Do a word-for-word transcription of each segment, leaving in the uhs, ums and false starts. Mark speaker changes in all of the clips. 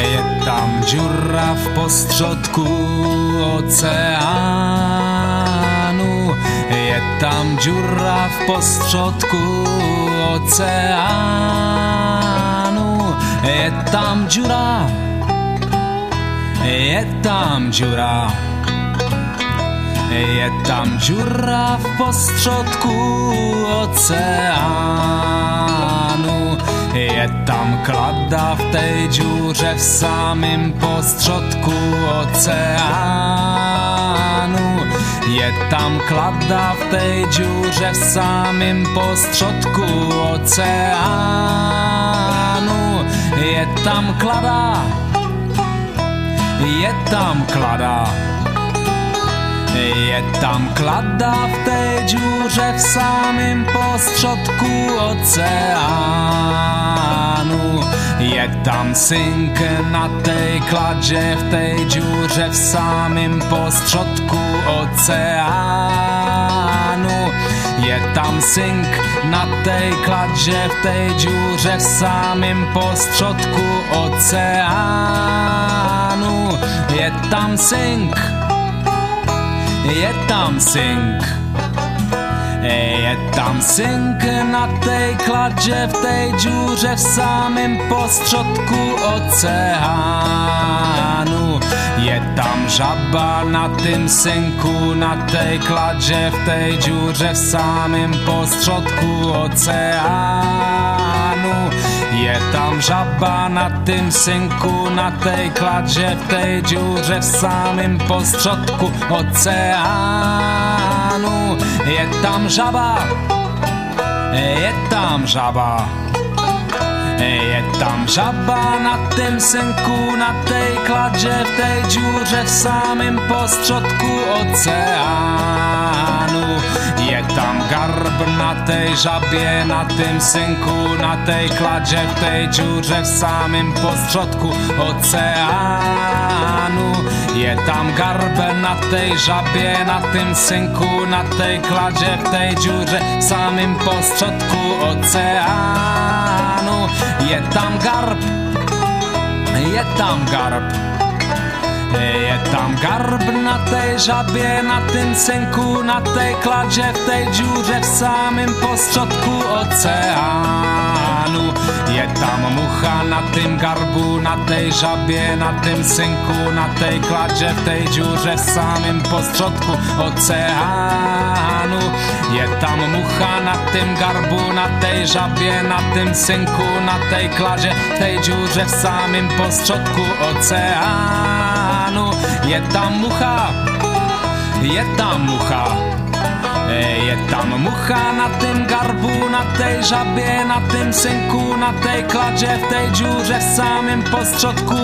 Speaker 1: Jest tam dziura w postrzodku oceanu. Jest tam dziura w postrzodku oceanu. Jest tam dziura. Jest tam dziura. Jest tam dziura w postrzodku oceanu. Jest tam klada w tej dziurze w samym postrzodku oceanu. Jest tam klada w tej dziurze w samym postrzodku oceanu. Jest tam klada. Jest tam klada. Jest tam klada w tej dziurze w samym postrzodku oceanu. Jest tam synk na tej kladzie w tej dziurze w samym postrzodku oceanu. Jest tam synk na tej kladzie w tej dziurze w samym postrzodku oceanu. Jest tam synk. Jest tam synk. Jest tam synk na tej kladzie w tej dziurze w samym postrzodku oceanu. Jest tam żaba na tym synku na tej kladzie w tej dziurze w samym postrzodku oceanu. Jest tam żaba na tym synku na tej kladzie w tej dziurze w samym postrzodku oceanu. Jest tam żaba. Jest tam żaba. Jest tam żaba na tym synku na tej kladzie w tej dziurze w samym postrzodku oceanu. Jest tam garb na tej żabie na tym synku na tej kladzie w tej dziurze w samym postrzodku oceanu. Jest tam garb na tej żabie na tym synku na tej kladzie w tej dziurze w samym postrzodku oceanu. Jest tam garb. Jest tam garb. Jest tam garb na tej żabie na tym synku na tej kladzie w tej dziurze w samym postrzodku oceanu. Jest tam mucha na tym garbu na tej żabie na tym synku na tej kladzie w tej dziurze w samym postrzodku oceanu. Jest tam mucha na tym garbu na tej żabie na tym synku na tej kladzie w tej dziurze w samym postrzodku oceanu. Jest tam mucha. Jest tam mucha. Jest tam mucha na tym garbu na tej żabie na tym synku na tej kladzie w tej dziurze w samym postrzodku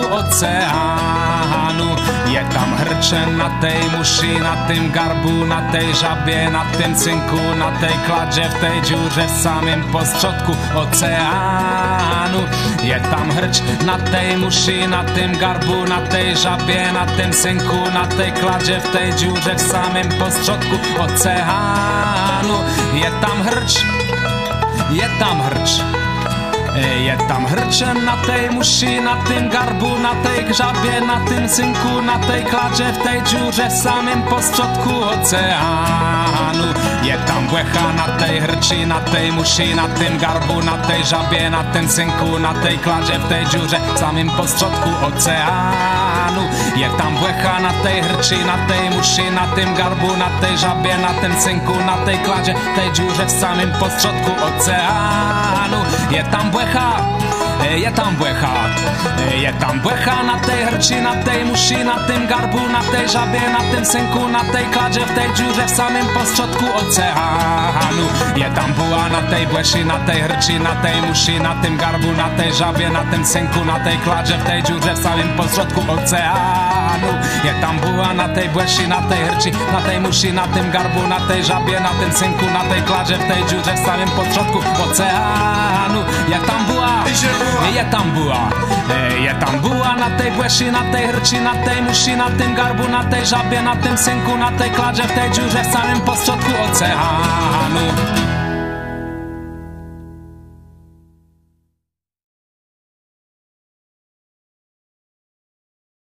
Speaker 1: oceanu. Jest tam hrcze na tej musi na tym garbu na tej żabie na tym synku na tej kladzie w tej dziurze w samym postrzodku oceanu. Jest tam hrcz na tej musi na tym garbu na tej żabie na tym synku na tej kladzie w tej dziurze w samym postrzodku oceanu. Jest tam hrcz. Jest tam hrcz. Jest tam hrcze na tej musi na tym garbu na tej żabie na tym synku na tej kladzie w tej dziurze w samym postrzodku oceanu. Jest tam błecha na tej hrczy na tej musi na tym garbu na tej żabie na tym synku na tej kladzie w tej dziurze w samym postrzodku oceanu. Jest tam błecha na tej hrczy na tej musi na tym garbu na tej żabie na tym synku na tej kladzie w tej dziurze w samym postrzodku oceanu. Jest tam błecha. Jest tam błecha. Jest tam błecha na tej hrczy na tej musi na tym garbu na tej żabie na tym synku na tej kladzie w tej dziurze w samym postrzodku oceanu. Jest tam buła na tej błeszy na tej hrczy na tej musi na tym garbu na tej żabie na tym synku na tej kladzie w tej dziurze w samym postrzodku oceanu. Jest tam buła na tej błeszy na tej hrczy na tej musi na tym garbu na tej żabie na tym synku na tej kladzie w tej dziurze w samym postrzodku oceanu. Jest tam buła. Jest tam buła. Jest tam buła na tej błeszy na tej hrczy na tej musi na tym garbu na tej żabie na tym synku na tej kladzie w tej dziurze w samym postrzodku oceanu.